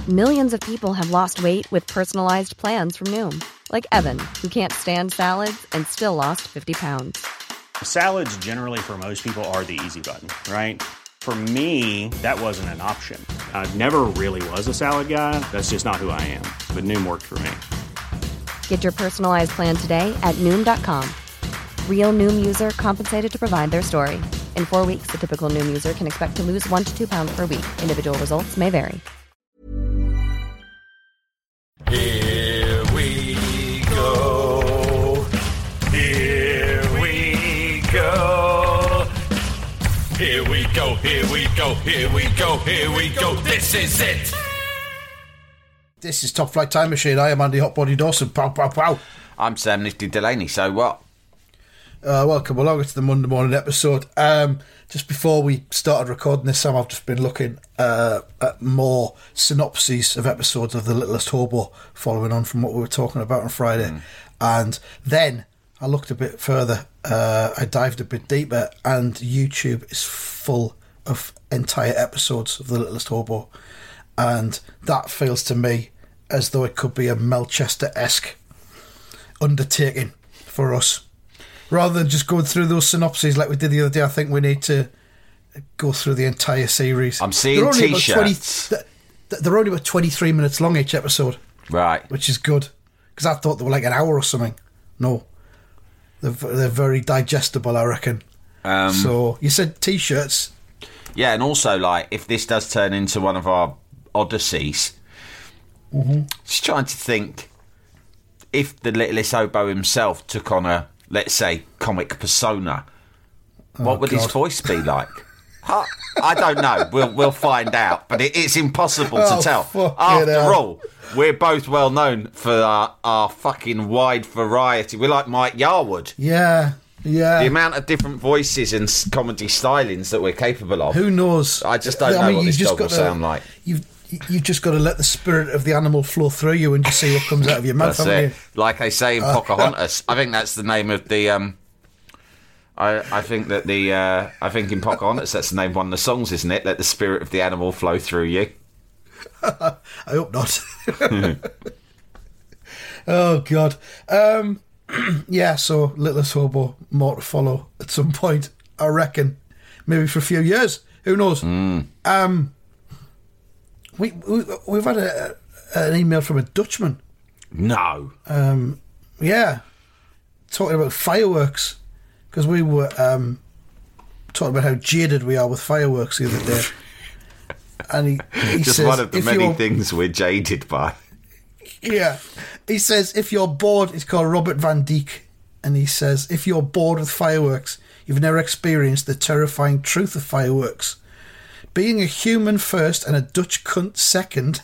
Millions of people have lost weight with personalized plans from Noom. Like Evan, who can't stand salads and still lost 50 pounds. Salads generally for most people are the easy button, right? For me, that wasn't an option. I never really was a salad guy. That's just not who I am. But Noom worked for me. Get your personalized plan today at Noom.com. Real Noom user compensated to provide their story. In 4 weeks, the typical Noom user can expect to lose 1 to 2 pounds per week. Individual results may vary. Here we go. Here we go. Here we go. Here we go. Here we go. Here we go. This is it. This is Top Flight Time Machine. I am Andy Hotbody Dawson. Pow, pow, pow. I'm Sam Nifty Delaney. So what? Welcome along to the Monday morning episode. Just before we started recording this, Sam, I've just been looking at more synopses of episodes of The Littlest Hobo, following on from what we were talking about on Friday. And then I looked a bit further. I dived a bit deeper, and YouTube is full of entire episodes of The Littlest Hobo. And that feels to me as though it could be a Melchester-esque undertaking for us. Rather than just going through those synopses like we did the other day, I think we need to go through the entire series. I'm seeing T-shirts. They're only about 23 minutes long each episode. Right. Which is good. Because I thought they were like an hour or something. No. They're very digestible, I reckon. So, you said T-shirts. Yeah, and also, like, if this does turn into one of our odysseys, just trying to think, if the Littlest Hobo himself took on a, let's say, comic persona, what would his voice be like? I don't know. We'll find out. But it's impossible to tell. After all, we're both well known for our fucking wide variety. We're like Mike Yarwood. Yeah. The amount of different voices and comedy stylings that we're capable of. Who knows? I just don't know what this dog will sound like. You've just got to let the spirit of the animal flow through you and just see what comes out of your mouth. That's it. Like I say in Pocahontas, I think that's the name of the. I think in Pocahontas that's the name of one of the songs, isn't it? Let the spirit of the animal flow through you. I hope not. Oh God. Yeah. So Littlest Hobo, more to follow at some point, I reckon. Maybe for a few years. Who knows? We've had an email from a Dutchman. No. Yeah. Talking about fireworks. Because we were talking about how jaded we are with fireworks the other day. And he just says, one of the many things we're jaded by. Yeah. He says, if you're bored, he's called Robert Van Dijk. And he says, if you're bored with fireworks, you've never experienced the terrifying truth of fireworks. Being a human first and a Dutch cunt second,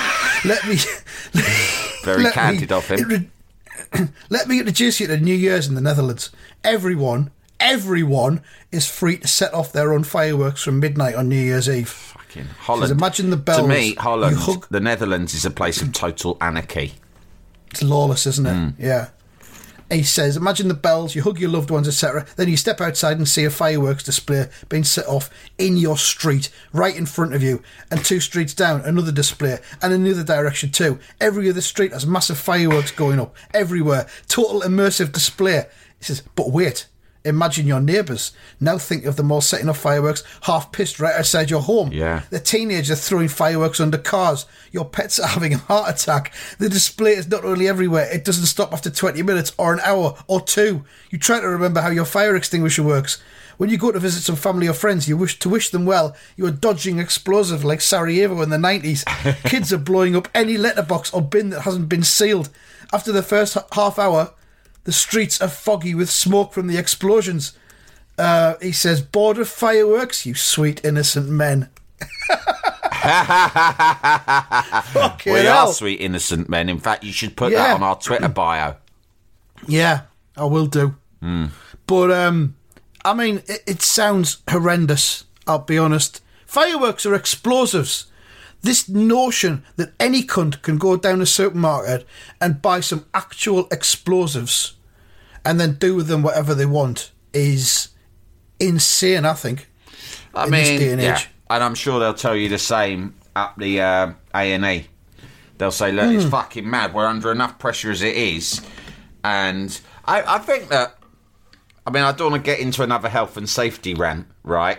Very candid of him. Let me introduce you to New Year's in the Netherlands. Everyone is free to set off their own fireworks from midnight on New Year's Eve. Fucking Holland. Imagine the bells. To me, Holland, the Netherlands is a place of total anarchy. It's lawless, isn't it? Yeah. He says, imagine the bells, you hug your loved ones, etc. Then you step outside and see a fireworks display being set off in your street, right in front of you. And 2 streets down, another display. And in the other direction too. Every other street has massive fireworks going up. Everywhere. Total immersive display. He says, but wait. Imagine your neighbours. Now think of them all setting off fireworks half pissed right outside your home. Yeah. The teenagers are throwing fireworks under cars. Your pets are having a heart attack. The display is not only everywhere, it doesn't stop after 20 minutes or an hour or 2. You try to remember how your fire extinguisher works. When you go to visit some family or friends, you wish them well. You are dodging explosives like Sarajevo in the 90s. Kids are blowing up any letterbox or bin that hasn't been sealed. After the first half hour, the streets are foggy with smoke from the explosions. He says, bored of fireworks, you sweet innocent men. We are sweet innocent men. In fact, you should put that on our Twitter bio. Yeah, I will do. But, I mean, it sounds horrendous, I'll be honest. Fireworks are explosives. This notion that any cunt can go down a supermarket and buy some actual explosives and then do with them whatever they want is insane, I think. I mean, this day and age. And I'm sure they'll tell you the same at the A&E They'll say, look, it's fucking mad. We're under enough pressure as it is. And I think that, I mean, I don't want to get into another health and safety rant, right?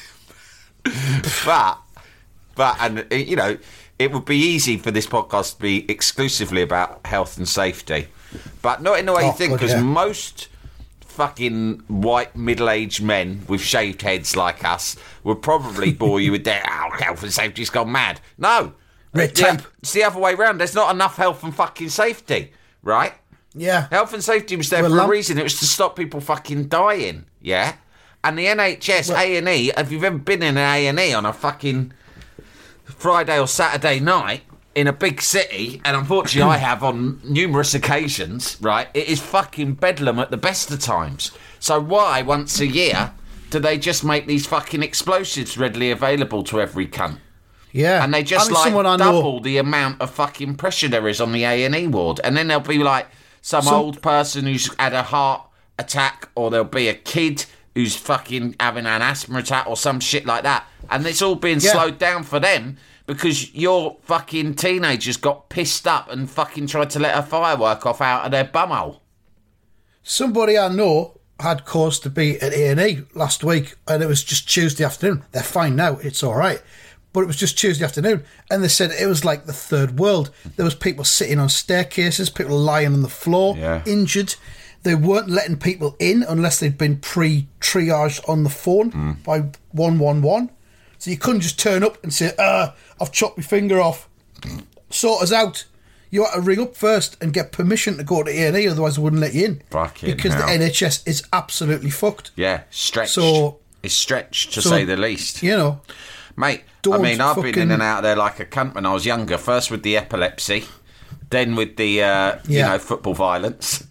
but, and, you know, it would be easy for this podcast to be exclusively about health and safety. But not in the way you think, because most fucking white middle-aged men with shaved heads like us would probably bore you with their health and safety's gone mad. No. Red tape. It's the other way round. There's not enough health and fucking safety, right? Yeah. Health and safety was there for a reason. It was to stop people fucking dying, yeah? And the NHS, A&E, if you've ever been in an A&E on a fucking Friday or Saturday night in a big city, and unfortunately I have on numerous occasions, right, it is fucking bedlam at the best of times. So why, once a year, do they just make these fucking explosives readily available to every cunt? Yeah. And they just, double the amount of fucking pressure there is on the A&E ward. And then there'll be, like, some old person who's had a heart attack, or there'll be a kid who's fucking having an asthma attack or some shit like that. And it's all being slowed down for them because your fucking teenagers got pissed up and fucking tried to let a firework off out of their bumhole. Somebody I know had cause to be at A&E last week, and it was just Tuesday afternoon. They're fine now, it's all right. But it was just Tuesday afternoon, and they said it was like the third world. There was people sitting on staircases, people lying on the floor, injured. They weren't letting people in unless they'd been pre-triaged on the phone by 111. So you couldn't just turn up and say, I've chopped my finger off. Sort us out. You had to ring up first and get permission to go to A&E, otherwise they wouldn't let you in. Because the NHS is absolutely fucked. Yeah, stretched. So, it's stretched, to say the least. You know. Mate, I mean, I've been in and out of there like a cunt when I was younger. First with the epilepsy, then with the, you know, football violence.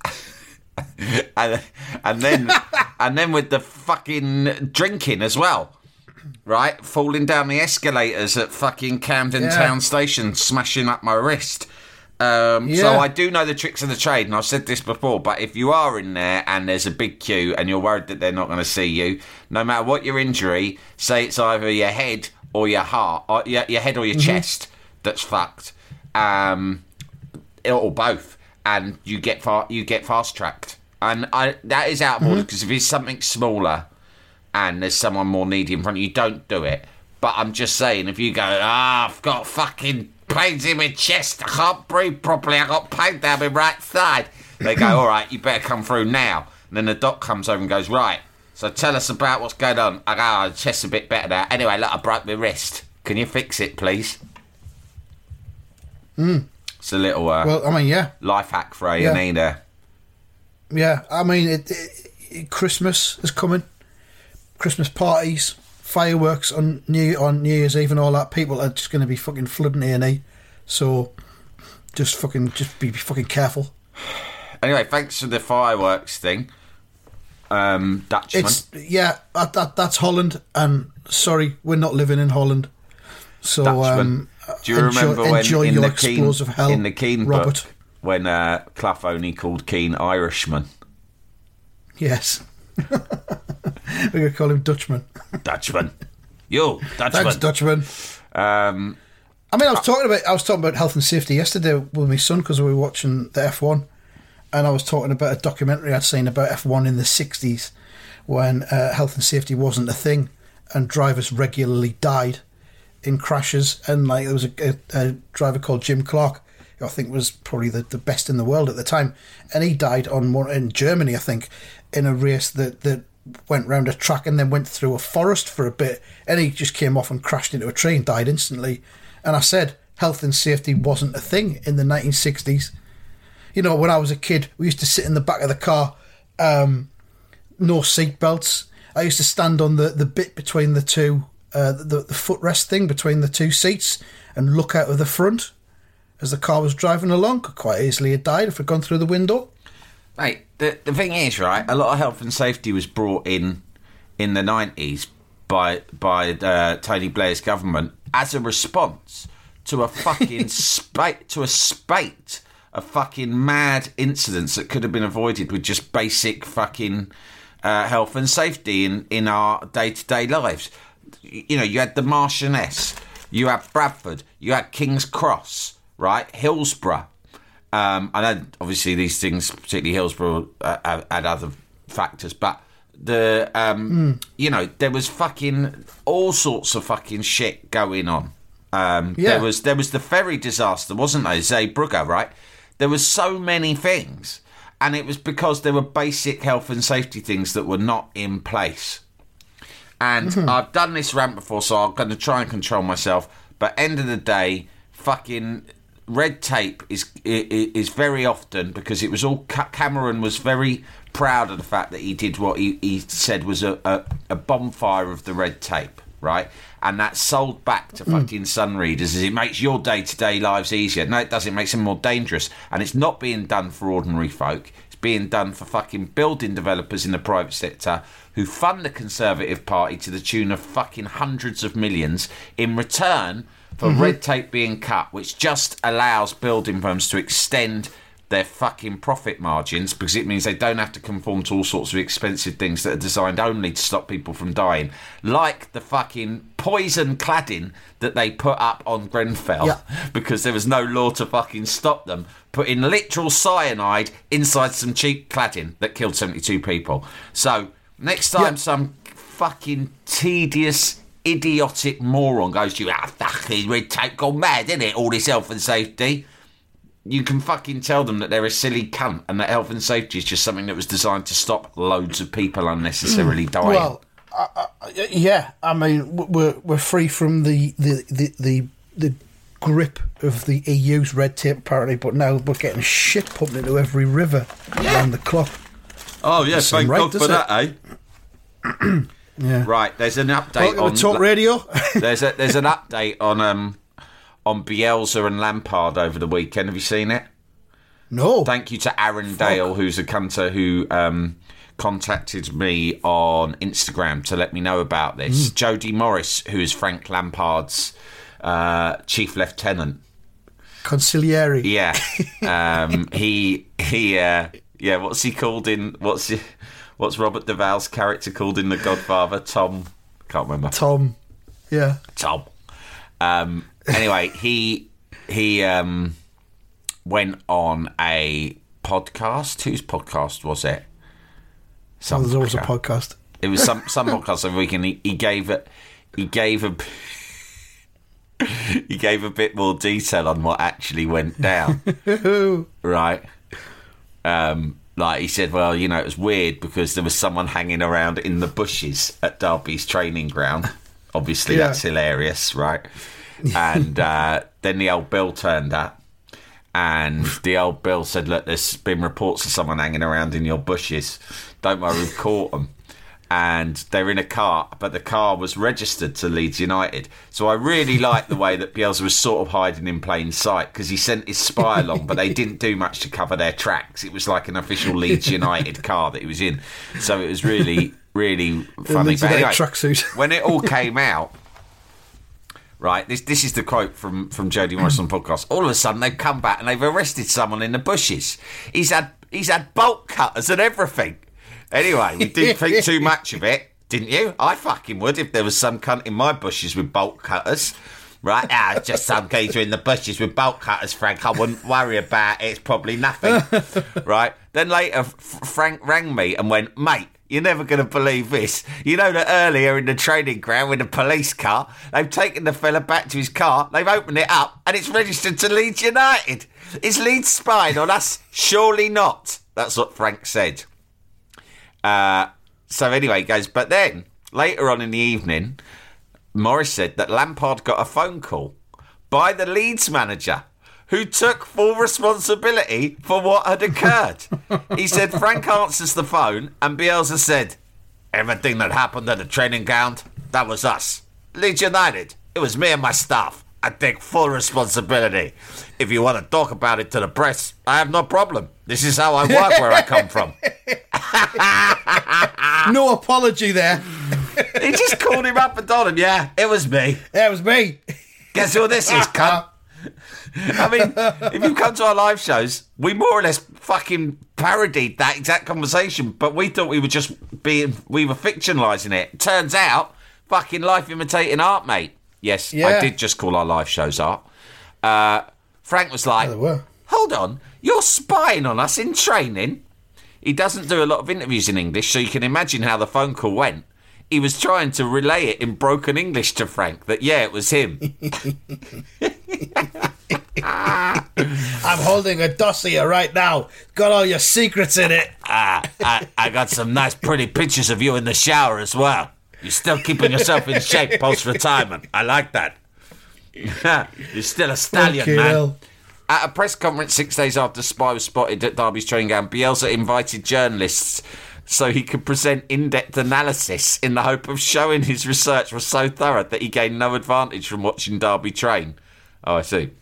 and then with the fucking drinking as well. Right? Falling down the escalators at fucking Camden Town Station, smashing up my wrist. So I do know the tricks of the trade, and I've said this before, but if you are in there and there's a big queue and you're worried that they're not going to see you, no matter what your injury, say it's either your head or your heart, or your head or your chest that's fucked, or both, and you get fast-tracked. And that is out of order, because if it's something smaller and there's someone more needy in front of you, don't do it. But I'm just saying, if you go, I've got fucking pains in my chest, I can't breathe properly, I got pain down my right side, they go, all right, you better come through now. And then the doc comes over and goes, right, so tell us about what's going on. I go, the chest's a bit better now. Anyway, look, I broke my wrist. Can you fix it, please? It's a little life hack for A&E there. Yeah, I mean, Christmas is coming. Christmas parties, fireworks on New Year's Eve and all that. People are just going to be fucking flooding A&E. So just be fucking careful. Anyway, thanks for the fireworks thing. Dutchman. That's Holland, and sorry, we're not living in Holland. So do you remember when in the Keane Robert book when Clough only called Keane Irishman? Yes. We're going to call him Dutchman. Dutchman. Yo, Dutchman. Thanks, Dutchman. I mean, I was talking about health and safety yesterday with my son, because we were watching the F1, and I was talking about a documentary I'd seen about F1 in the 60s when health and safety wasn't a thing and drivers regularly died in crashes. And like there was a driver called Jim Clark, who I think was probably the best in the world at the time, and he died in Germany, I think, in a race that went round a track and then went through a forest for a bit, and he just came off and crashed into a tree and died instantly. And I said health and safety wasn't a thing in the 1960s. You know, when I was a kid, we used to sit in the back of the car, no seat belts. I used to stand on the bit between the two, the footrest thing between the two seats, and look out of the front as the car was driving along. Could quite easily have died if it had gone through the window. Mate, the thing is, right, a lot of health and safety was brought in the 90s by Tony Blair's government as a response to a fucking spate of fucking mad incidents that could have been avoided with just basic fucking health and safety in our day-to-day lives. You know, you had the Marchioness, you had Bradford, you had King's Cross, right? Hillsborough. I know, obviously, these things, particularly Hillsborough, had other factors, but there was fucking all sorts of fucking shit going on. There was the ferry disaster, wasn't there? Zeebrugge, right? There was so many things, and it was because there were basic health and safety things that were not in place. And I've done this rant before, so I'm going to try and control myself. But end of the day, fucking red tape is very often, because it was all Cameron was very proud of the fact that he did what he said was a bonfire of the red tape, right? And that's sold back to fucking Sun readers as it makes your day-to-day lives easier. No, it doesn't. It makes them more dangerous. And it's not being done for ordinary folk. It's being done for fucking building developers in the private sector who fund the Conservative Party to the tune of fucking hundreds of millions in return for red tape being cut, which just allows building firms to extend their fucking profit margins, because it means they don't have to conform to all sorts of expensive things that are designed only to stop people from dying, like the fucking poison cladding that they put up on Grenfell, because there was no law to fucking stop them, putting literal cyanide inside some cheap cladding that killed 72 people. So next time some fucking tedious, idiotic moron goes to you, fucking red tape gone mad, isn't it, all this health and safety, you can fucking tell them that they're a silly cunt and that health and safety is just something that was designed to stop loads of people unnecessarily dying. Well, I mean, we're free from the grip of the EU's red tape, apparently, but now we're getting shit pumped into every river around the clock. Oh, yeah, thank God for that, eh? Yeah. Right, there's an update on Talk Radio. there's an update on Bielsa and Lampard over the weekend. Have you seen it? No. Thank you to Aaron Dale, who's a cunter who contacted me on Instagram to let me know about this. Jody Morris, who is Frank Lampard's chief lieutenant. Consigliere. Yeah. What's he called in... What's Robert Duvall's character called in The Godfather? Tom. Can't remember. Tom. Yeah. Tom. Anyway, he went on a podcast. Whose podcast was it? There's always a podcast. It was some podcast over the weekend. He gave a bit more detail on what actually went down. Right. Like he said, well, you know, it was weird because there was someone hanging around in the bushes at Derby's training ground. Obviously, that's hilarious, right? And then the old Bill turned up, and the old Bill said, look, there's been reports of someone hanging around in your bushes. Don't worry, we've caught them. And they're in a car, but the car was registered to Leeds United. So I really like the way that Bielsa was sort of hiding in plain sight, because he sent his spy along, but they didn't do much to cover their tracks. It was like an official Leeds United car that he was in. So it was really, really funny. But anyway, when it all came out, right, this is the quote from Jody Morris on the podcast. All of a sudden, they've come back and they've arrested someone in the bushes. He's had bolt cutters and everything. Anyway, we didn't think too much of it, didn't you? I fucking would if there was some cunt in my bushes with bolt cutters. Right? Just some geezer in the bushes with bolt cutters, Frank. I wouldn't worry about it. It's probably nothing. Right? Then later, Frank rang me and went, mate, you're never going to believe this. You know that earlier in the training ground with the police car, they've taken the fella back to his car, they've opened it up, and it's registered to Leeds United. Is Leeds spying on us? Surely not. That's what Frank said. So anyway, guys, but then later on in the evening, Morris said that Lampard got a phone call by the Leeds manager who took full responsibility for what had occurred. He said Frank answers the phone and Bielsa said, everything that happened at the training ground, that was us. Leeds United, it was me and my staff. I take full responsibility. If you want to talk about it to the press, I have no problem. This is how I work where I come from. No apology there. He just called him up and told him, yeah, it was me. Yeah, it was me. Guess who this is, cunt? I mean, if you come to our live shows, we more or less fucking parodied that exact conversation, but we thought we were fictionalising it. Turns out, fucking life imitating art, mate. Yes, yeah. I did just call our live shows art. Frank was like, They were. hold on, you're spying on us in training? He doesn't do a lot of interviews in English, so you can imagine how the phone call went. He was trying to relay it in broken English to Frank that, yeah, it was him. I'm holding a dossier right now. Got all your secrets in it. I got some nice pretty pictures of you in the shower as well. You're still keeping yourself in shape post-retirement. I like that. You're still a stallion, Fucking man. hell. At a press conference 6 days after Spy was spotted at Derby's training ground, Bielsa invited journalists so he could present in-depth analysis in the hope of showing his research was so thorough that he gained no advantage from watching Derby train. Oh, I see.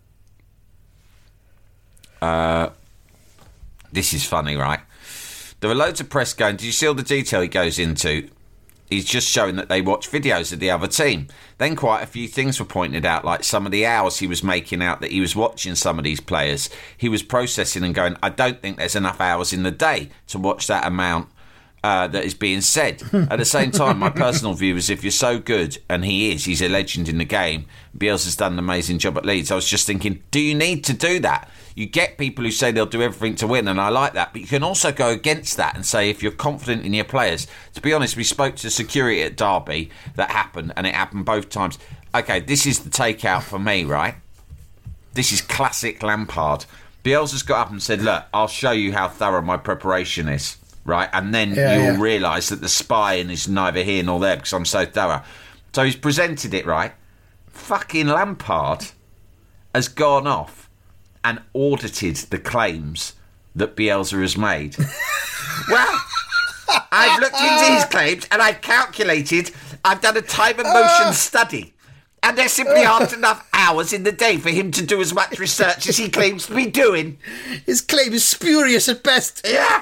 This is funny, right? There are loads of press going, do you see all the detail he goes into? He's just showing that they watch videos of the other team. Then quite a few things were pointed out, like some of the hours he was making out that he was watching some of these players. He was processing and going, I don't think there's enough hours in the day to watch that amount that is being said. At the same time, my personal view is if you're so good, and he's a legend in the game, Bielsa's done an amazing job at Leeds. I was just thinking, do you need to do that? You get people who say they'll do everything to win, and I like that. But you can also go against that and say if you're confident in your players. To be honest, we spoke to security at Derby. That happened, and it happened both times. Okay, this is the takeout for me, right? This is classic Lampard. Bielsa's got up and said, look, I'll show you how thorough my preparation is, right? And then you'll realise that the spying is neither here nor there because I'm so thorough. So he's presented it, right? Fucking Lampard has gone off and audited the claims that Bielsa has made. Well, I've looked into his claims and I've calculated, I've done a time and motion study, and there simply aren't enough hours in the day for him to do as much research as he claims to be doing. His claim is spurious at best. Yeah.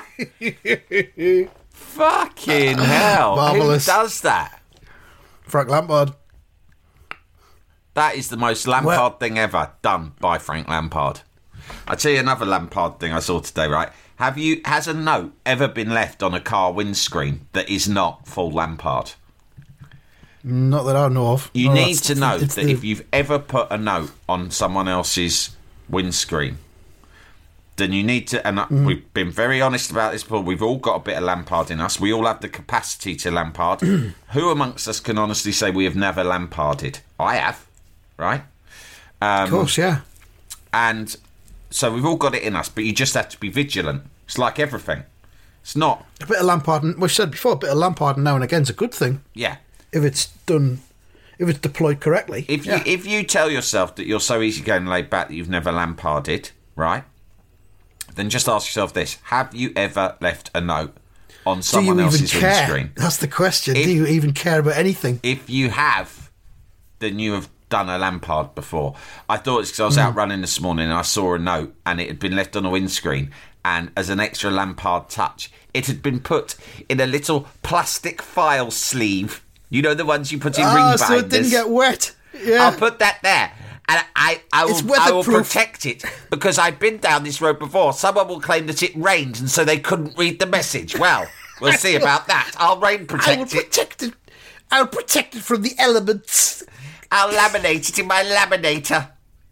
Fucking hell. Marvellous. Who does that? Frank Lampard. That is the most Lampard thing ever done by Frank Lampard. I'll tell you another Lampard thing I saw today, right? Has a note ever been left on a car windscreen that is not full Lampard? Not that I know of. You No, need that's- to know it's that if you've ever put a note on someone else's windscreen, then you need to, and we've been very honest about this before, we've all got a bit of Lampard in us. We all have the capacity to Lampard. Who amongst us can honestly say we have never Lamparded? I have, right? Of course, yeah. And so we've all got it in us, but you just have to be vigilant. It's like everything. It's not... A bit of Lampard, we've said before, a bit of Lampard now and again is a good thing. Yeah. If it's done, if it's deployed correctly. If you tell yourself that you're so easygoing and laid back that you've never Lamparded, right? Then just ask yourself this. Have you ever left a note on someone else's windscreen? That's the question. Do you even care about anything? If you have, then you have done a Lampard before. I thought it's because I was out running this morning and I saw a note and it had been left on a windscreen, and as an extra Lampard touch, it had been put in a little plastic file sleeve. You know, the ones you put in ring binders. So it didn't get wet. Yeah. I'll put that there. And I will protect it because I've been down this road before. Someone will claim that it rained and so they couldn't read the message. Well, we'll see about that. I'll rain protect it. I'll protect it from the elements. I'll laminate it in my laminator.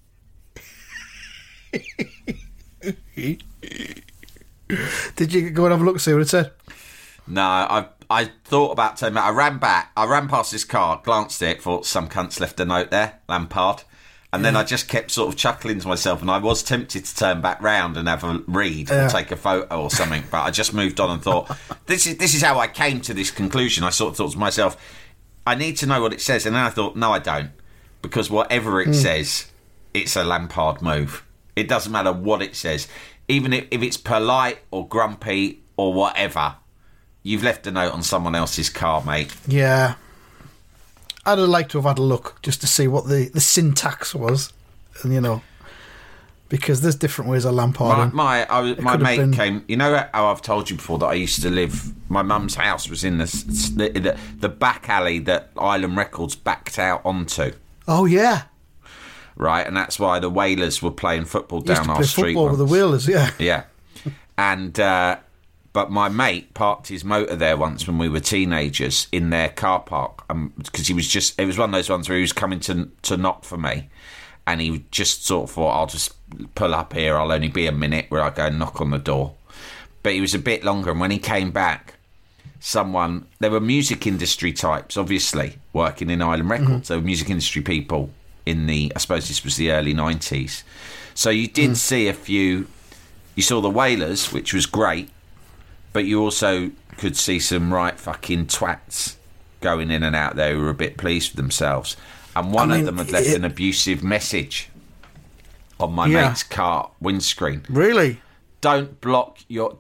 Did you go and have a look and see what it said? No, I thought about turning back. I ran past this car, glanced at it, thought some cunt's left a note there, Lampard. And then I just kept sort of chuckling to myself, and I was tempted to turn back round and have a read or take a photo or something, but I just moved on and thought, this is how I came to this conclusion. I sort of thought to myself, I need to know what it says. And then I thought, no, I don't, because whatever it says, it's a Lampard move. It doesn't matter what it says. Even if it's polite or grumpy or whatever, you've left a note on someone else's car, mate. Yeah. I'd have liked to have had a look just to see what the syntax was, and because there's different ways of Lampard. My mate came. You know how I've told you before that I used to live. My mum's house was in the back alley that Island Records backed out onto. Oh yeah, right, and that's why the Whalers were playing football down our street. Football with the Whalers, yeah, yeah, and. But my mate parked his motor there once when we were teenagers in their car park because it was one of those ones where he was coming to knock for me, and he just sort of thought, I'll just pull up here, I'll only be a minute, where I go and knock on the door. But he was a bit longer, and when he came back, there were music industry types, obviously, working in Island Records. There were music industry people I suppose this was the early 90s. So you did see a few, you saw the Wailers, which was great, but you also could see some right fucking twats going in and out there who were a bit pleased with themselves. And one of them had left an abusive message on my mate's car windscreen. Really? Don't block your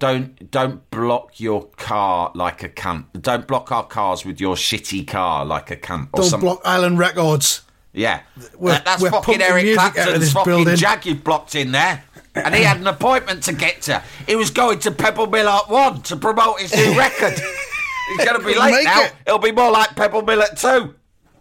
car like a cunt. Don't block our cars with your shitty car like a cunt. Don't block Island Records. Yeah. We're fucking Eric Clapton's fucking building. Jag you've blocked in there. And he had an appointment to get to. He was going to Pebble Mill at 1 to promote his new record. He's going to be late now. It'll be more like Pebble Mill at 2.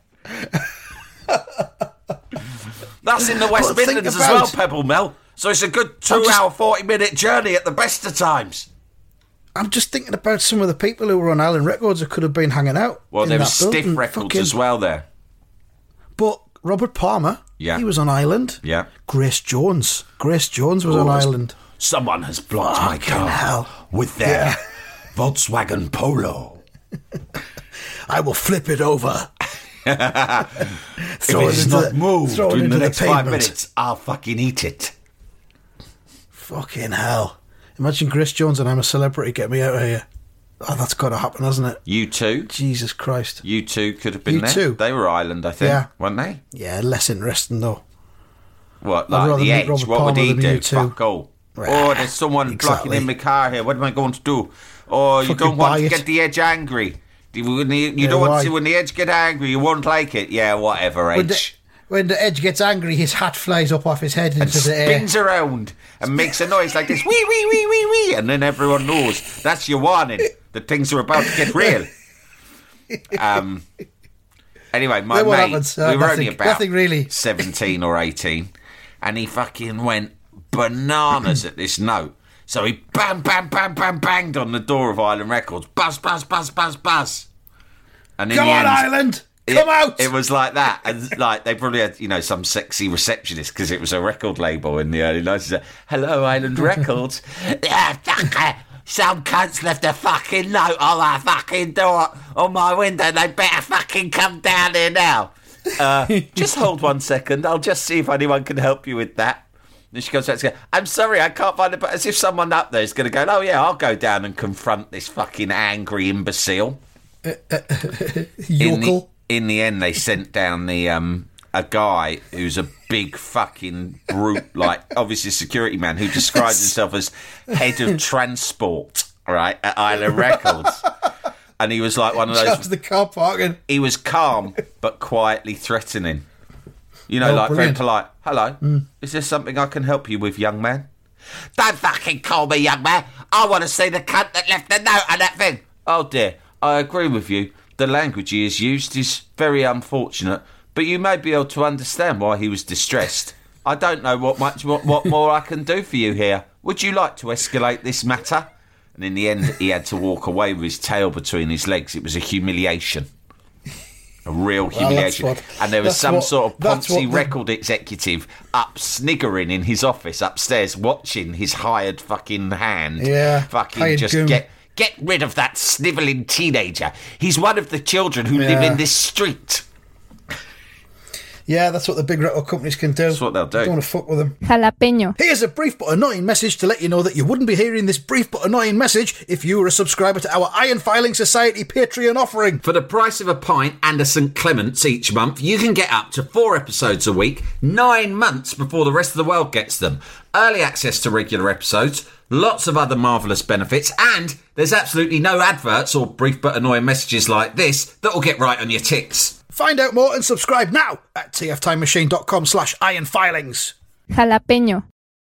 That's in the West Midlands as well, Pebble Mill. So it's a good 2-hour, 40-minute journey at the best of times. I'm just thinking about some of the people who were on Island Records who could have been hanging out. Well, there was Stiff Records as well there. But Robert Palmer, he was on Island. Yeah. Grace Jones was on Island. Someone has blocked my car with their Volkswagen Polo. I will flip it over. If it's not moved in the next 5 minutes, I'll fucking eat it. Fucking hell. Imagine Grace Jones and I'm a Celebrity, get me out of here. Oh, that's got to happen, hasn't it? U2. Jesus Christ. U2 could have been U2. there. They were Island, I think, weren't they? Yeah, less interesting, though. What, like The Edge? Robert what would he Palmer do? U2. Fuck all. Oh, there's someone blocking in my car here. What am I going to do? Oh, you don't want to get The Edge angry. You don't want to see when The Edge get angry. You won't like it. Yeah, whatever, Edge. When the Edge gets angry, his hat flies up off his head into the air. Spins around and makes a noise like this. Wee, wee, wee, wee, wee. And then everyone knows. That's your warning that things are about to get real. Anyway, my mate, we were only about 17 or 18, and he fucking went bananas at this note. So he banged on the door of Island Records. Buzz, buzz, buzz, buzz, buzz. And in Come the on, end, Island! Come out! It was like that. And like they probably had, some sexy receptionist because it was a record label in the early 90s. Hello, Island Records. Some cunts left a fucking note on my fucking door on my window. They better fucking come down here now. Just hold 1 second. I'll just see if anyone can help you with that. And she goes back to go, I'm sorry, I can't find it. But as if someone up there is going to go, oh yeah, I'll go down and confront this fucking angry imbecile. Yokel. In the end, they sent down a guy who's a big fucking brute, like obviously a security man who describes himself as head of transport, right, at Island Records. And he was like one of those. Just the car parking. He was calm but quietly threatening. Like brilliant. very polite. Hello, is there something I can help you with, young man? Don't fucking call me young man. I want to see the cunt that left the note on that thing. Oh dear, I agree with you. The language he has used is very unfortunate, but you may be able to understand why he was distressed. I don't know what more I can do for you here. Would you like to escalate this matter? And in the end, he had to walk away with his tail between his legs. It was a humiliation. A real humiliation. And there was some sort of Ponzi record executive up sniggering in his office upstairs, watching his hired fucking hand. Yeah. Fucking just goon. Get rid of that snivelling teenager. He's one of the children who live in this street. Yeah, that's what the big record companies can do. That's what they'll do. Don't want to fuck with them. Jalapeño. Here's a brief but annoying message to let you know that you wouldn't be hearing this brief but annoying message if you were a subscriber to our Iron Filing Society Patreon offering. For the price of a pint and a St Clement's each month, you can get up to 4 episodes a week, 9 months before the rest of the world gets them. Early access to regular episodes, lots of other marvellous benefits, and there's absolutely no adverts or brief but annoying messages like this that will get right on your ticks. Find out more and subscribe now at tftimemachine.com/ironfilings. Jalapeño.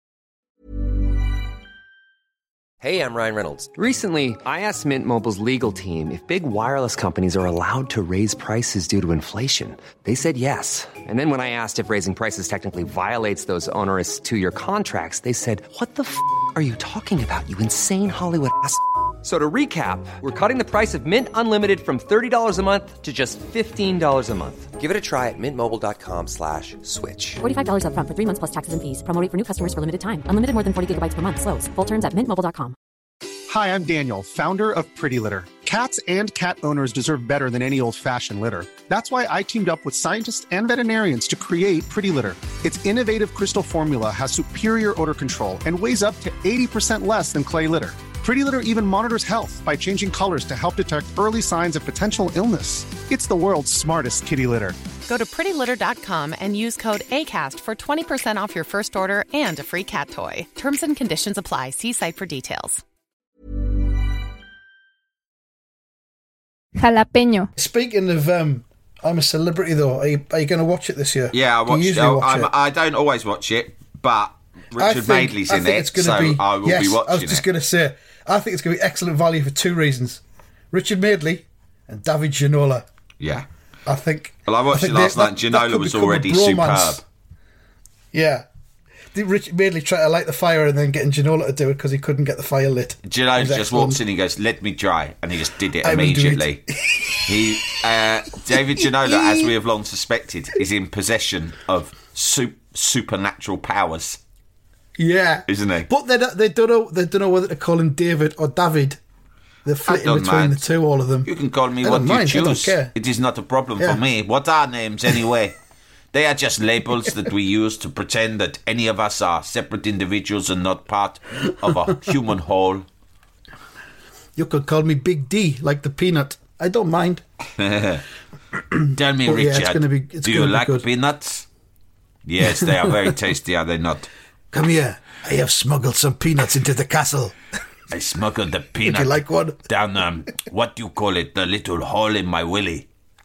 Hey, I'm Ryan Reynolds. Recently, I asked Mint Mobile's legal team if big wireless companies are allowed to raise prices due to inflation. They said yes. And then when I asked if raising prices technically violates those onerous 2-year contracts, they said, "What the f*** are you talking about, you insane Hollywood ass?" So to recap, we're cutting the price of Mint Unlimited from $30 a month to just $15 a month. Give it a try at mintmobile.com/switch. $45 up front for 3 months plus taxes and fees. Promo rate for new customers for limited time. Unlimited more than 40 gigabytes per month. Slows full terms at mintmobile.com. Hi, I'm Daniel, founder of Pretty Litter. Cats and cat owners deserve better than any old-fashioned litter. That's why I teamed up with scientists and veterinarians to create Pretty Litter. Its innovative crystal formula has superior odor control and weighs up to 80% less than clay litter. Pretty Litter even monitors health by changing colors to help detect early signs of potential illness. It's the world's smartest kitty litter. Go to prettylitter.com and use code ACAST for 20% off your first order and a free cat toy. Terms and conditions apply. See site for details. Jalapeño. Speaking of I'm a Celebrity, though, are you going to watch it this year? Yeah, I watched it. I don't always watch it, but Richard Madeley's in it, so I will be watching it. I was just going to say, I think it's going to be excellent value for two reasons. Richard Madeley and David Ginola. Yeah. I think... Well, I watched it last night. Ginola was already superb. Yeah. Did Richard Madeley try to light the fire and then getting Ginola to do it because he couldn't get the fire lit? Ginola just walks in, he goes, "Let me try," and he just did it immediately. David Ginola, as we have long suspected, is in possession of supernatural powers. Yeah, isn't he? But they don't know whether to call him David or David. They're flitting between the two, all of them. You can call me what you choose. It is not a problem for me. What are names anyway? They are just labels that we use to pretend that any of us are separate individuals and not part of a human whole. You could call me Big D, like the peanut. I don't mind. Tell me, Richard, do you like peanuts? Yes, they are very tasty, are they not? Come here. I have smuggled some peanuts into the castle. I smuggled the peanut. Would you like one? Down, what do you call it? The little hole in my willy.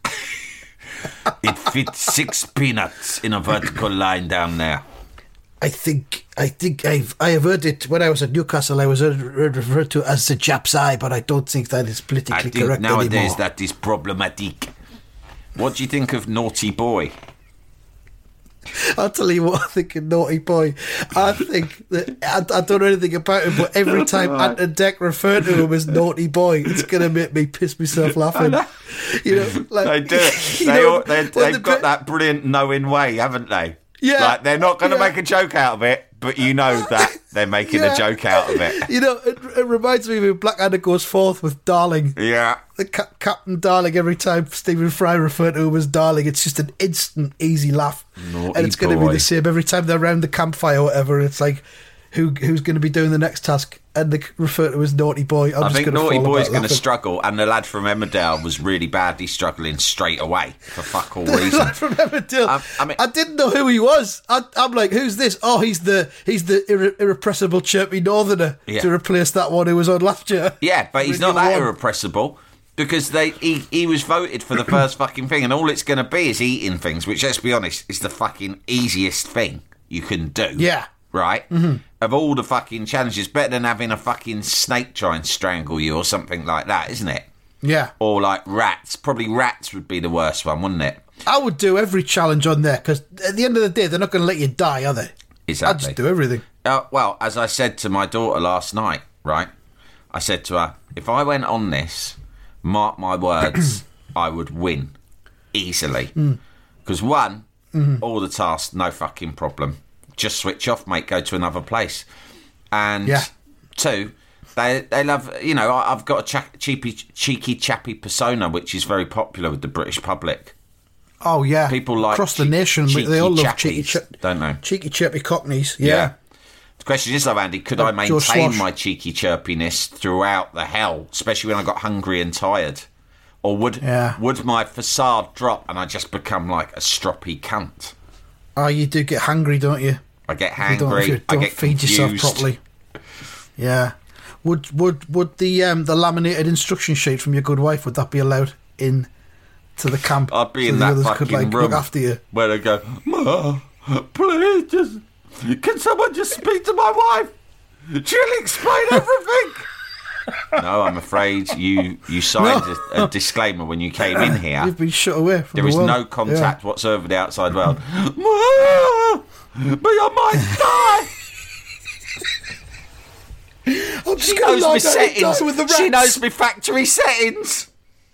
It fits 6 peanuts in a vertical line down there. I think I have heard it when I was at Newcastle. I was referred to as the Jap's eye, but I don't think that is politically correct anymore. Nowadays that is problematic. What do you think of Naughty Boy? I'll tell you what I think of Naughty Boy. I think that I don't know anything about him, but every time Ant and Dec refer to him as Naughty Boy, it's going to make me piss myself laughing. You know, like, they do it. They've got that brilliant knowing way, haven't they? Yeah, like they're not going to make a joke out of it, but you know that they're making a joke out of it. You know, it reminds me of when Blackadder goes forth with Darling. Yeah. The Captain Darling, every time Stephen Fry referred to him as Darling, it's just an instant, easy laugh. Naughty and it's going to be the same every time they're around the campfire or whatever. It's like, who's going to be doing the next task? And they refer to him as Naughty Boy. I think Naughty Boy's going to struggle, and the lad from Emmerdale was really badly struggling straight away for fuck all reason. The lad from Emmerdale. I didn't know who he was. I'm like, who's this? Oh, he's the irrepressible chirpy northerner to replace that one who was on last year. Yeah, but he's not that irrepressible. Because he was voted for the first fucking thing, and all it's going to be is eating things, which, let's be honest, is the fucking easiest thing you can do. Yeah. Right? Mm-hmm. Of all the fucking challenges, better than having a fucking snake try and strangle you or something like that, isn't it? Yeah. Or like rats. Probably rats would be the worst one, wouldn't it? I would do every challenge on there, because at the end of the day, they're not going to let you die, are they? Exactly. I'd just do everything. Well, as I said to my daughter last night, right? I said to her, if I went on this... mark my words, I would win easily. Because all the tasks, no fucking problem. Just switch off, mate, go to another place. And 2, they love, you know, I've got a cheeky chappy persona, which is very popular with the British public. Oh, yeah. People like across the nation, they all love cheeky, don't they? Cheeky chappy cockneys, yeah. The question is, though, Andy, could I maintain my cheeky chirpiness throughout the hell, especially when I got hungry and tired? Or would my facade drop and I just become like a stroppy cunt? Oh, you do get hungry, don't you? I get hangry. I get feed confused. yourself properly. Yeah. Would the laminated instruction sheet from your good wife, would that be allowed in to the camp? I'd be in that fucking room look after you. Where they go, Ma, please just... Can someone just speak to my wife? She'll explain everything. No, I'm afraid you signed a disclaimer when you came in here. You've been shut away from There is world. no contact whatsoever with the outside world. But I might die. I'm just going knows my Lie settings. with the She rats. knows my factory settings.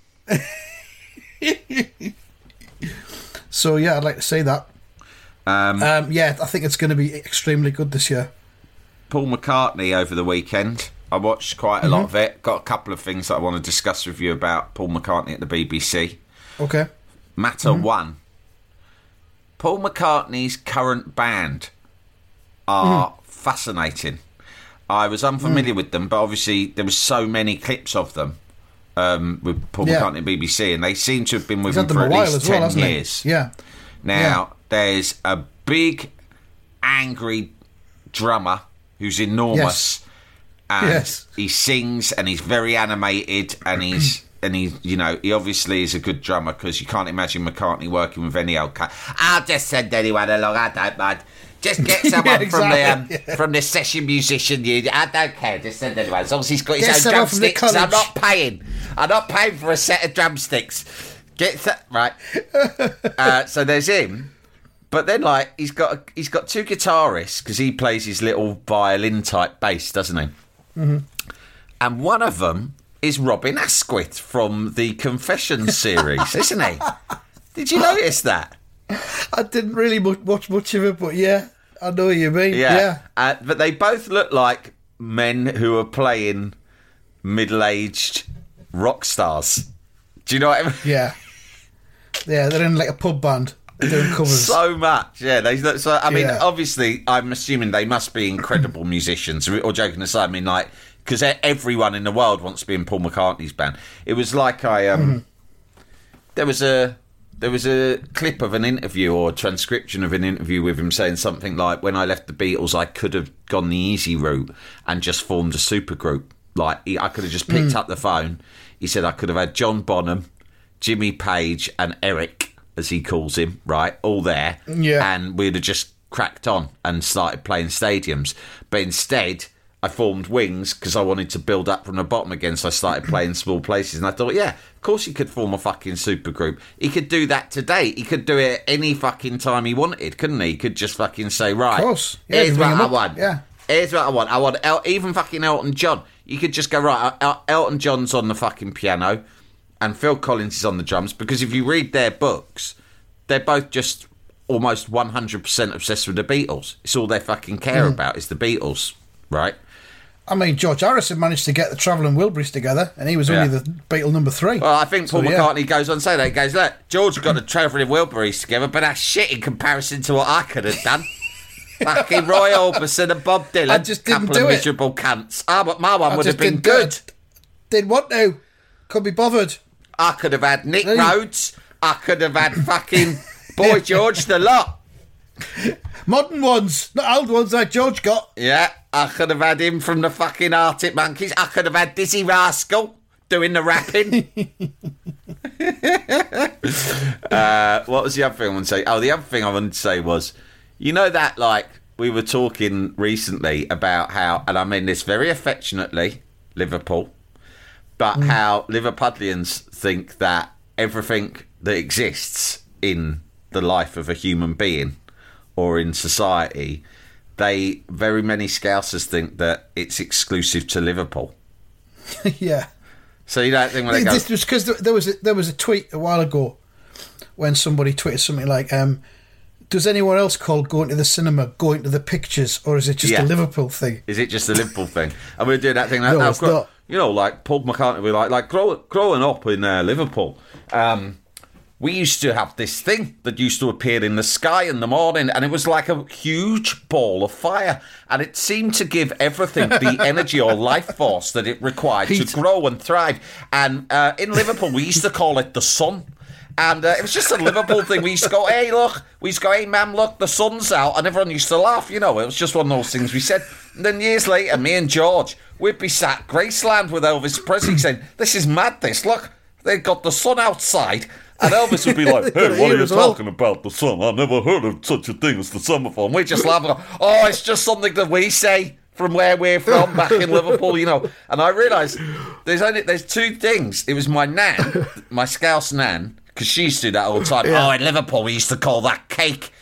So yeah, I'd like to say that. Yeah, I think it's going to be extremely good this year. Paul McCartney over the weekend. I watched quite a lot of it. Got a couple of things that I want to discuss with you about Paul McCartney at the BBC. Okay. Matter one. Paul McCartney's current band are fascinating. I was unfamiliar with them, but obviously there was so many clips of them with Paul McCartney at BBC, and they seem to have been with him for at least 10 years. Yeah. Now, there's a big, angry drummer who's enormous, and he sings, and he's very animated, and he, he obviously is a good drummer, because you can't imagine McCartney working with any old cat. I'll just send anyone along, I don't mind. Just get someone from the session musician. I don't care. Just send anyone. As long as he's got his own drumsticks. I'm not paying. For a set of drumsticks. Right. So there's him, but then he's got two guitarists, because he plays his little violin type bass, doesn't he? Mm-hmm. And one of them is Robin Asquith from the Confessions series, isn't he? Did you notice that? I didn't really watch much of it, but yeah, I know what you mean. Yeah. But they both look like men who are playing middle-aged rock stars. Do you know what I mean? Yeah. Yeah, they're in like a pub band. They're doing covers. So much, yeah. Obviously, I'm assuming they must be incredible musicians. Or joking aside, I mean, because everyone in the world wants to be in Paul McCartney's band. It was like There was a clip of an interview, or a transcription of an interview with him saying something like, when I left the Beatles, I could have gone the easy route and just formed a supergroup. I could have just picked up the phone. He said I could have had John Bonham, Jimmy Page and Eric, as he calls him, right, all there. Yeah. And we'd have just cracked on and started playing stadiums. But instead, I formed Wings because I wanted to build up from the bottom again, so I started playing small places. And I thought, yeah, of course he could form a fucking supergroup. He could do that today. He could do it any fucking time he wanted, couldn't he? He could just fucking say, right, of course. Yeah, here's what I want. Yeah. Here's what I want. I want even fucking Elton John. You could just go, right, Elton John's on the fucking piano and Phil Collins is on the drums, because if you read their books, they're both just almost 100% obsessed with the Beatles. It's all they fucking care about is the Beatles, right? I mean, George Harrison managed to get the Travelling Wilburys together, and he was only the Beatle number 3. Well, I think Paul McCartney goes on to say that. He goes, look, George got the Travelling Wilburys together, but that's shit in comparison to what I could have done. Fucking Roy Orbison and Bob Dylan. I just didn't do it. Miserable cunts. But my one would have been good. Didn't want to. Couldn't be bothered. I could have had Nick Rhodes. I could have had fucking Boy George, the lot. Modern ones, not old ones like George got. Yeah, I could have had him from the fucking Arctic Monkeys. I could have had Dizzy Rascal doing the rapping. What was the other thing I wanted to say? Oh, the other thing I wanted to say was, you know that, we were talking recently about how, and I mean this very affectionately, Liverpool, but how Liverpudlians think that everything that exists in the life of a human being or in society, very many Scousers think that it's exclusive to Liverpool. Yeah. So you don't think when they go... This was because there was a tweet a while ago when somebody tweeted something like, does anyone else call going to the cinema going to the pictures, or is it just a Liverpool thing? Is it just a Liverpool thing? And we're doing that thing. No, it's not. You know, like Paul McCartney, we like growing up in Liverpool. We used to have this thing that used to appear in the sky in the morning, and it was like a huge ball of fire, and it seemed to give everything the energy or life force that it required to grow and thrive. And in Liverpool, we used to call it the sun. And it was just a Liverpool thing. We used to go, hey, look. We used to go, hey, ma'am, look, the sun's out. And everyone used to laugh, you know. It was just one of those things we said. And then years later, me and George, we'd be sat Graceland with Elvis Presley saying, this is mad, this. Look, they've got the sun outside. And Elvis would be like, hey, what are you talking about, the sun? I've never heard of such a thing as the sun before. And we just laugh and go, oh, it's just something that we say from where we're from back in Liverpool, you know. And I realised there's two things. It was my nan, my Scouse nan, because she used to do that all the time. Yeah. Oh, in Liverpool, we used to call that cake.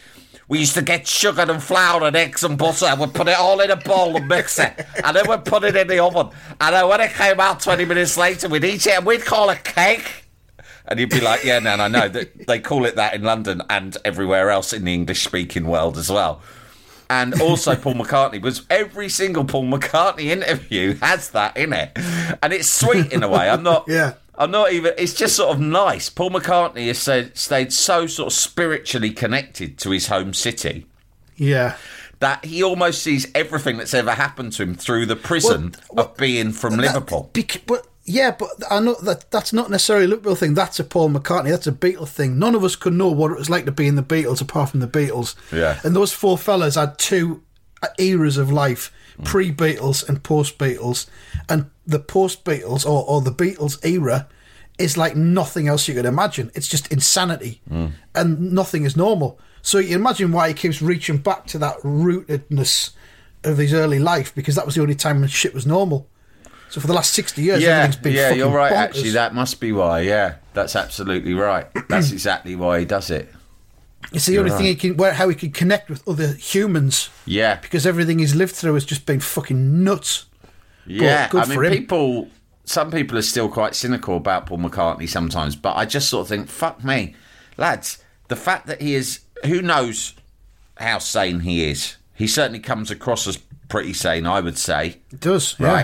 We used to get sugar and flour and eggs and butter, and we'd put it all in a bowl and mix it, and then we'd put it in the oven. And then when it came out 20 minutes later, we'd eat it, and we'd call it cake. And you'd be like, yeah, no, I know. They call it that in London and everywhere else in the English-speaking world as well. And also Paul McCartney, was every single Paul McCartney interview has that in it. And it's sweet in a way. I'm not even, it's just sort of nice. Paul McCartney has stayed so sort of spiritually connected to his home city. Yeah. That he almost sees everything that's ever happened to him through the prism of being from Liverpool. But I know that's not necessarily a Liverpool thing. That's a Paul McCartney. That's a Beatles thing. None of us could know what it was like to be in the Beatles apart from the Beatles. Yeah. And those four fellas had two eras of life, pre-Beatles and post-Beatles. And the post-Beatles or the Beatles era is like nothing else you could imagine. It's just insanity. And nothing is normal. So you imagine why he keeps reaching back to that rootedness of his early life, because that was the only time when shit was normal. So for the last 60 years, everything's been fucking you're right, bonkers. actually. That must be why, That's absolutely right. That's exactly why he does it. It's the only thing he can, how he can connect with other humans. Yeah. Because everything he's lived through has just been fucking nuts. Yeah, but good for him. Some people are still quite cynical about Paul McCartney sometimes, but I just sort of think, fuck me. Lads, the fact that he is, who knows how sane he is? He certainly comes across as pretty sane, I would say. It does, right?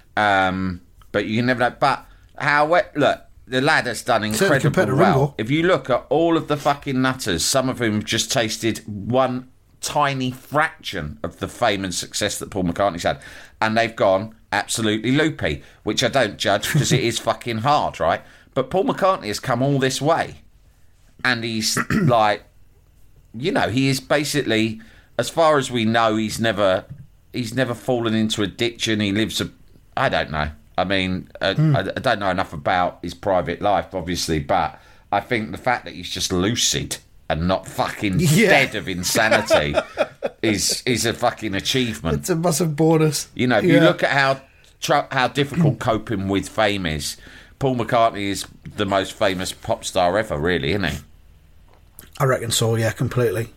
But you can never know. But look, the lad has done incredible well. If you look at all of the fucking nutters, some of whom have just tasted one tiny fraction of the fame and success that Paul McCartney's had, and they've gone absolutely loopy, which I don't judge because it is fucking hard, right? But Paul McCartney has come all this way, and he's like, you know, he is basically, as far as we know, he's never fallen into addiction. He lives I don't know. I mean, I don't know enough about his private life, obviously, but I think the fact that he's just lucid and not fucking dead of insanity is a fucking achievement. It's a massive bonus. You know, if you look at how difficult coping with fame is, Paul McCartney is the most famous pop star ever, really, isn't he? I reckon so, yeah, completely.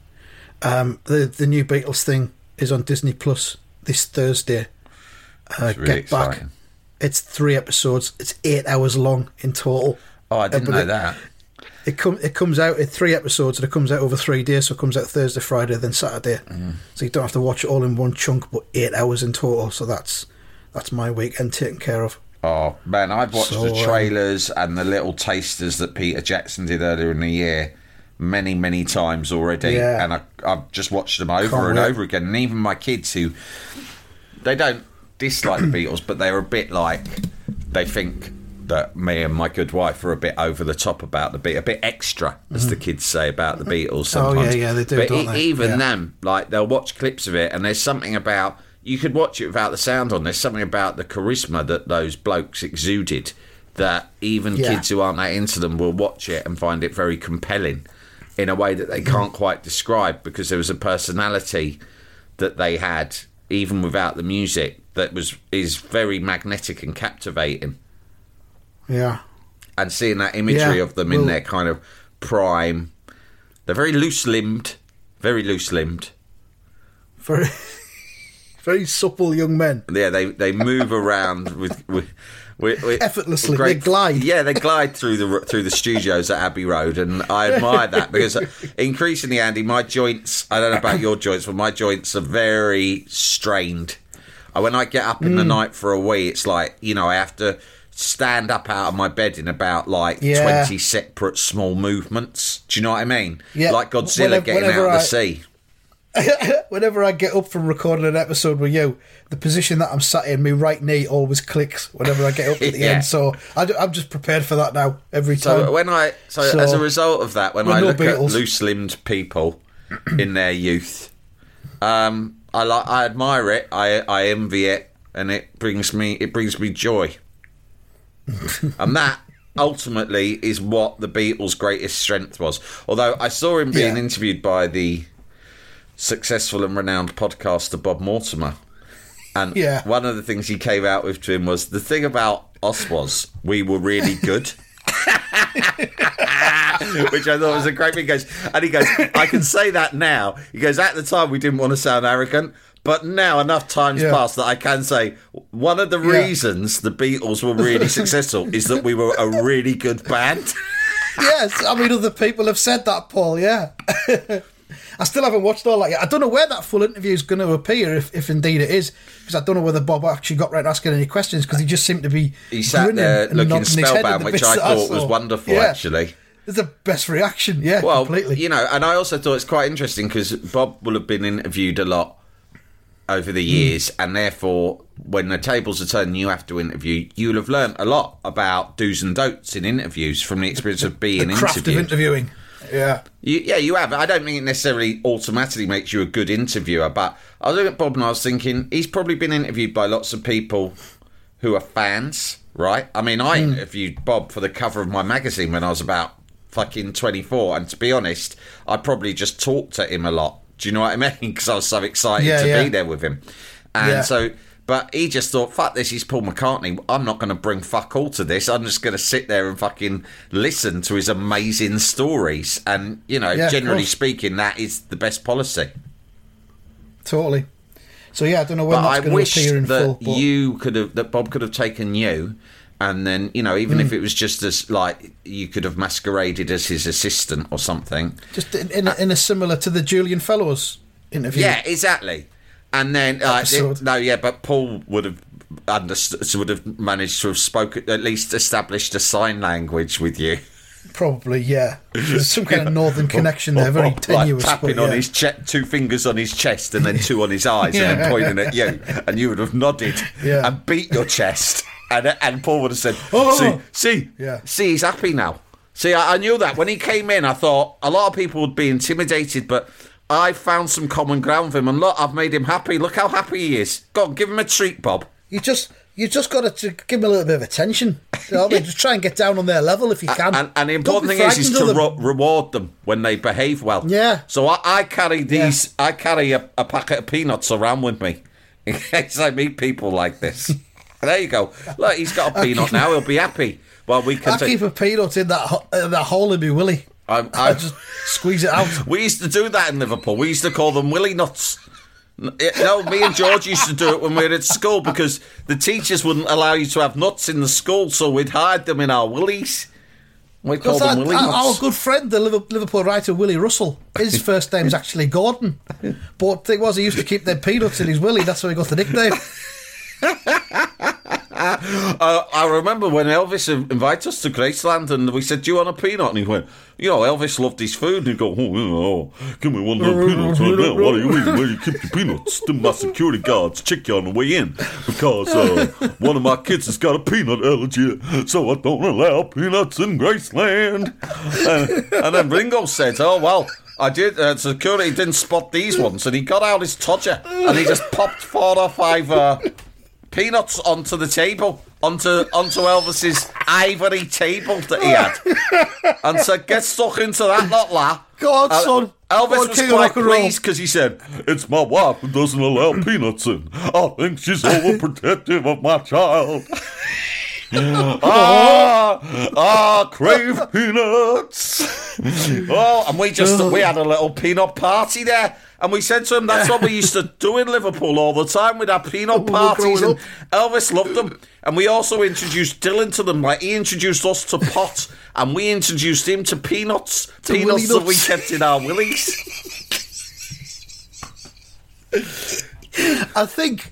The new Beatles thing is on Disney Plus this Thursday. Really Get Back. exciting. It's 3 episodes. It's 8 hours long in total. Oh, I didn't know that. It comes out in 3 episodes, and it comes out over 3 days. So it comes out Thursday, Friday, then Saturday. So you don't have to watch it all in one chunk, but 8 hours in total. So that's my weekend taken care of. Oh man, I've watched the trailers and the little tasters that Peter Jackson did earlier in the year many, many times already, and I've just watched them over and over again. And even my kids, who they don't dislike the Beatles, but they're a bit like, they think that me and my good wife are a bit over the top about the Beatles, a bit extra, as the kids say about the Beatles sometimes. Oh yeah, they do. But don't they? Even them, like, they'll watch clips of it, and there's something about, you could watch it without the sound on. There's something about the charisma that those blokes exuded that even kids who aren't that into them will watch it and find it very compelling in a way that they can't quite describe, because there was a personality that they had even without the music that is very magnetic and captivating. Yeah. And seeing that imagery of them in their kind of prime, they're very loose-limbed. Very loose-limbed. Very, very supple young men. Yeah, they move around with effortlessly. Great, they glide. Yeah, they glide through the studios at Abbey Road, and I admire that, because increasingly, Andy, my joints, I don't know about your joints, but my joints are very strained. When I get up in the night for a wee, it's like, you know, I have to stand up out of my bed in about 20 separate small movements. Do you know what I mean? Yeah. Like Godzilla getting out of the sea. Whenever I get up from recording an episode with you, the position that I'm sat in, my right knee always clicks whenever I get up at the end. So I'm just prepared for that now every time. So as a result of that, when I look at loose-limbed people in their youth, I admire it. I envy it, and it brings me joy. And that ultimately is what the Beatles' greatest strength was. Although I saw him being interviewed by the successful and renowned podcaster Bob Mortimer, and one of the things he came out with to him was, the thing about us was we were really good. Which I thought was a great thing. He goes, I can say that now. He goes, at the time we didn't want to sound arrogant, but now enough time's passed that I can say one of the reasons the Beatles were really successful is that we were a really good band. Yes, I mean, other people have said that, Paul, yeah. I still haven't watched all that yet. I don't know where that full interview is going to appear, if indeed it is, because I don't know whether Bob actually got round to asking any questions, because he just seemed to be He sat there looking spellbound, which I thought was wonderful, actually. It's the best reaction, completely. You know, and I also thought it's quite interesting, because Bob will have been interviewed a lot over the years, and therefore, when the tables are turned and you have to interview, you'll have learnt a lot about do's and don'ts in interviews from the experience of being the craft interviewed. of interviewing. Yeah. You have. I don't think it necessarily automatically makes you a good interviewer, but I was looking at Bob and I was thinking he's probably been interviewed by lots of people who are fans, right? I mean, I interviewed Bob for the cover of my magazine when I was about fucking 24, and to be honest, I probably just talked at him a lot. Do you know what I mean? Because I was so excited to be there with him. And so... But he just thought, fuck this, he's Paul McCartney. I'm not going to bring fuck all to this. I'm just going to sit there and fucking listen to his amazing stories. And, you know, generally speaking, that is the best policy. Totally. So, yeah, I don't know when that's going to appear in full. That Bob could have taken you, and then, you know, even if it was just as, like, you could have masqueraded as his assistant or something. Just in a similar to the Julian Fellows interview. Yeah, exactly. And then, but Paul would have managed to have spoken, at least established a sign language with you. Probably, yeah. There's some kind of northern connection there, very tenuous. Like tapping on his two fingers on his chest and then two on his eyes and then pointing at you. And you would have nodded and beat your chest. And Paul would have said, see, he's happy now. See, I knew that. When he came in, I thought a lot of people would be intimidated, but... I found some common ground with him, and look, I've made him happy. Look how happy he is. Go on, give him a treat, Bob. You just got to give him a little bit of attention. You know, just try and get down on their level if you can. And the important thing is to reward them when they behave well. Yeah. So I carry these. I carry a packet of peanuts around with me in case I meet people like this. There you go. Look, he's got a peanut now. He'll be happy. Well, we can. I keep a peanut in that hole in my willy. I just squeeze it out. We used to do that in Liverpool. We used to call them willy nuts. No, me and George used to do it when we were at school because the teachers wouldn't allow you to have nuts in the school, so we'd hide them in our willies. We called them willy nuts. Our good friend, the Liverpool writer Willie Russell, his first name's actually Gordon. But the thing was, he used to keep them peanuts in his willy. That's how he got the nickname. I remember when Elvis invited us to Graceland and we said, do you want a peanut? And he went, you know, Elvis loved his food. And he'd go, give me one of them peanuts right now. What are you eating? Where do you keep your peanuts? My security guards check you on the way in because one of my kids has got a peanut allergy, so I don't allow peanuts in Graceland. And then Ringo said, oh, well, I did. Security didn't spot these ones, and he got out his todger and he just popped 4 or 5 peanuts onto the table, onto Elvis's ivory table that he had, and said, "Get stuck into that lot, la." God, son. Elvis was quite pleased because he said, "It's my wife who doesn't allow peanuts in. I think she's overprotective of my child." Crave peanuts. And we had a little peanut party there. And we said to him, that's what we used to do in Liverpool all the time. We'd have peanut parties, and Elvis loved them. And we also introduced Dylan to them. Like, he introduced us to pot, and we introduced him to peanuts. Peanuts that we kept in our willies. I think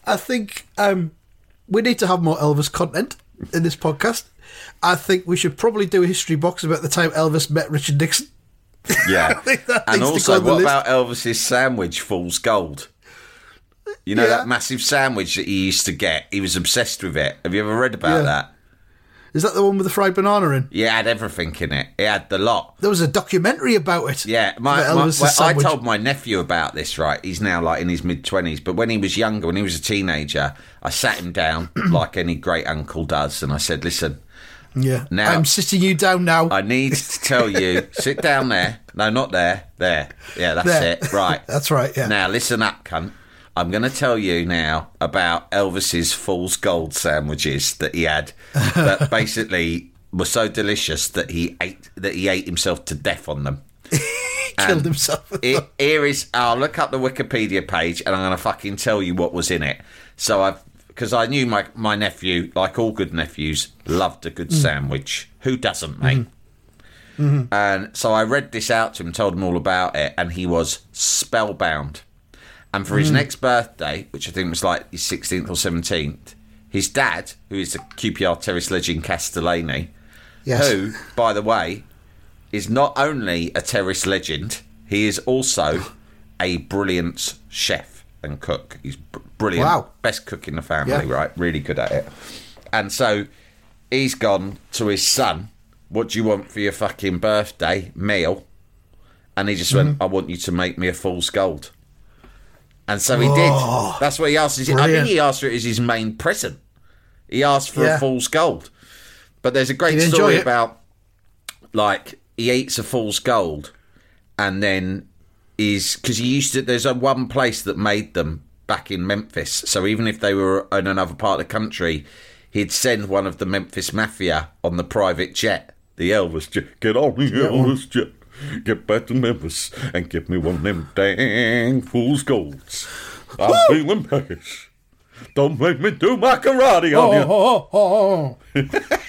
we need to have more Elvis content in this podcast. I think we should probably do a history box about the time Elvis met Richard Nixon. Yeah. And also, what about Elvis's sandwich, Fool's Gold? You know that massive sandwich that he used to get? He was obsessed with it. Have you ever read about that? Is that the one with the fried banana in? Yeah, it had everything in it. It had the lot. There was a documentary about it. Yeah, I told my nephew about this, right? He's now like in his mid-20s, but when he was younger, when he was a teenager, I sat him down like any great uncle does, and I said, listen... Yeah, now, I'm sitting you down now. I need to tell you, sit down there. No, not there. There. Yeah, that's there. It. Right. That's right, yeah. Now, listen up, cunt. I'm going to tell you now about Elvis's Fool's Gold sandwiches that he had. That basically, were so delicious that he ate himself to death on them. Killed himself. Here is, I'll look up the Wikipedia page and I'm going to fucking tell you what was in it. So because I knew my nephew, like all good nephews, loved a good sandwich. Who doesn't, mate? Mm-hmm. And so I read this out to him, told him all about it, and he was spellbound. And for his next birthday, which I think was like his 16th or 17th, his dad, who is the QPR terrace legend Castellani, who, by the way, is not only a terrace legend, he is also a brilliant chef and cook. He's brilliant. Wow. Best cook in the family, right? Really good at it. And so he's gone to his son, what do you want for your fucking birthday meal? And he just went, I want you to make me a fool's gold. And so he did. That's what he asked. I think he asked for it as his main present. He asked for a fool's gold. But there's a great story about, like, he eats a fool's gold and then because he used to, there's one place that made them back in Memphis. So even if they were in another part of the country, he'd send one of the Memphis Mafia on the private jet, the Elvis jet. Get on the Elvis jet. Get back to Memphis and get me one of them dang fool's golds. I'm feeling peckish. Don't make me do my karate on you.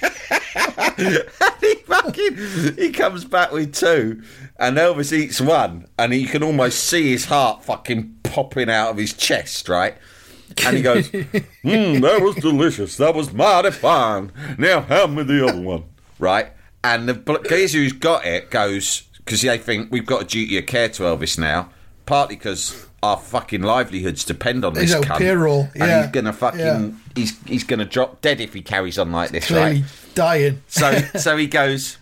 He comes back with two, and Elvis eats one, and you can almost see his heart fucking popping out of his chest, right? And he goes, that was delicious. That was mighty fine. Now hand me the other one, right? And the geezer who's got it goes, because they think we've got a duty of care to Elvis now, partly because our fucking livelihoods depend on this cunt. Payroll, and he's gonna fucking he's gonna drop dead if he carries on like this, clearly right? Dying. So he goes,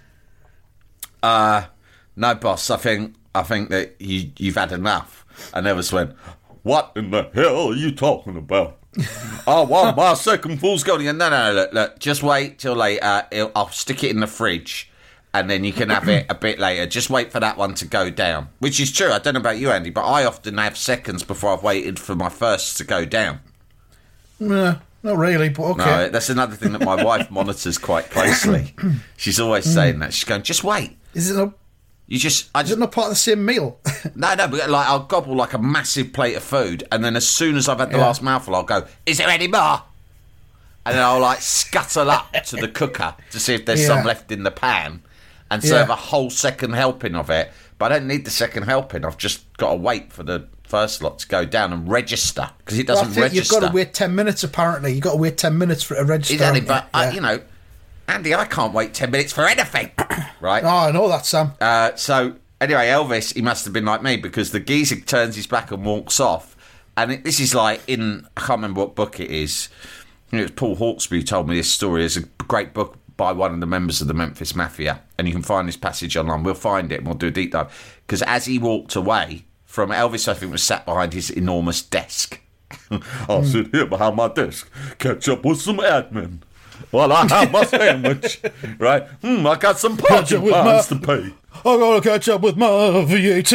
no, boss, I think that you've had enough. And Elvis went, what in the hell are you talking about? I want my second fool's gold. He goes, no, look, just wait till later. I'll stick it in the fridge, and then you can have it a bit later. Just wait for that one to go down. Which is true. I don't know about you, Andy, but I often have seconds before I've waited for my first to go down. No, not really, but okay. No, that's another thing that my wife monitors quite closely. She's always saying that. She's going, just wait. Is it not? Is it not part of the same meal? No, but like I'll gobble like a massive plate of food, and then as soon as I've had the last mouthful, I'll go, is there any more? And then I'll like scuttle up to the cooker to see if there's some left in the pan and serve a whole second helping of it. But I don't need the second helping. I've just got to wait for the first lot to go down and register, because it doesn't register. You've got to wait 10 minutes, apparently. You've got to wait 10 minutes for it to register. Exactly, but Andy, I can't wait 10 minutes for anything, right? Oh, I know that, Sam. So, anyway, Elvis, he must have been like me, because the geezer turns his back and walks off. And this is like I can't remember what book it is. It was Paul Hawksby who told me this story. It's a great book by one of the members of the Memphis Mafia. And you can find this passage online. We'll find it and we'll do a deep dive. Because as he walked away from Elvis, I think was sat behind his enormous desk. I'll sit here behind my desk, catch up with some admin while I have my sandwich, right? I got some parking fines to pay. I gotta catch up with my VAT.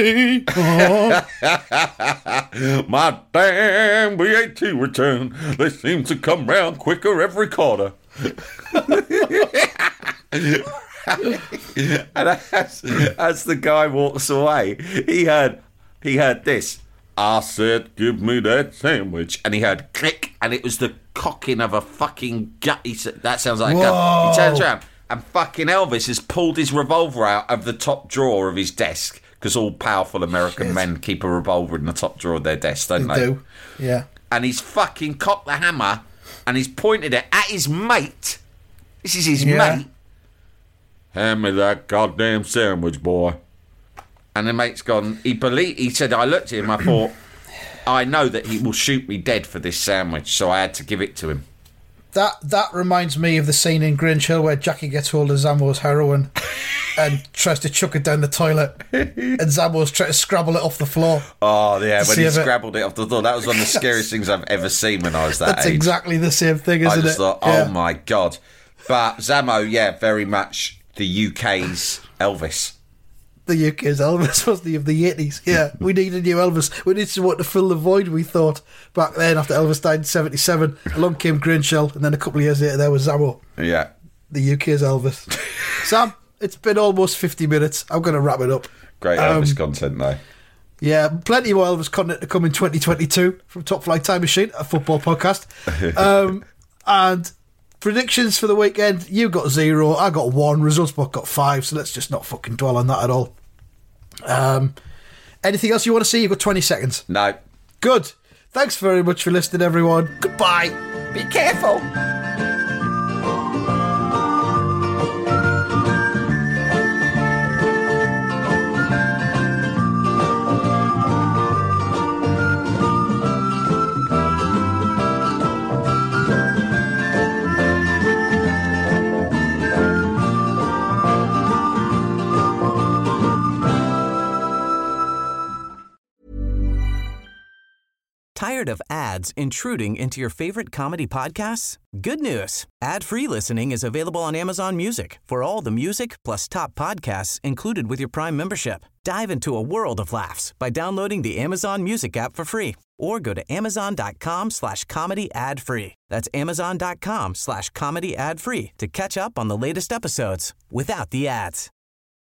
My damn VAT return. They seem to come round quicker every quarter. And as the guy walks away, he heard this. I said, give me that sandwich. And he heard click, and it was the cocking of a fucking gut. He said, that sounds like a gun. He turns around, and fucking Elvis has pulled his revolver out of the top drawer of his desk, because all powerful American men keep a revolver in the top drawer of their desk, don't they? They do, yeah. And he's fucking cocked the hammer, and he's pointed it at his mate. This is his mate. Hand me that goddamn sandwich, boy. And the mate's gone, he said, I looked at him, I thought, I know that he will shoot me dead for this sandwich, so I had to give it to him. That reminds me of the scene in Grange Hill where Jackie gets hold of Zambo's heroin and tries to chuck it down the toilet, and Zambo's trying to scrabble it off the floor. Oh, yeah, when he scrabbled it off the floor. That was one of the scariest things I've ever seen when I was that age. That's exactly the same thing, isn't it? I just thought, oh my God. But Zambo, very much the UK's Elvis. The UK's Elvis, wasn't he, of the 80s? Yeah, we need a new Elvis. We need someone to fill the void, we thought, back then after Elvis died in 77. Along came Grange Hill, and then a couple of years later there was Zambo. Yeah. the UK's Elvis. Sam, it's been almost 50 minutes. I'm going to wrap it up. Great Elvis content, though. Yeah, plenty more Elvis content to come in 2022 from Top Flight Time Machine, a football podcast. And predictions for the weekend, you got 0, I got 1, Results Book got 5, so let's just not fucking dwell on that at all. Anything else you want to see? You've got 20 seconds. No. Good. Thanks very much for listening, everyone. Goodbye. Be careful. Tired of ads intruding into your favorite comedy podcasts? Good news. Ad-free listening is available on Amazon Music for all the music plus top podcasts included with your Prime membership. Dive into a world of laughs by downloading the Amazon Music app for free or go to amazon.com/comedy ad-free. That's amazon.com/comedy ad-free to catch up on the latest episodes without the ads.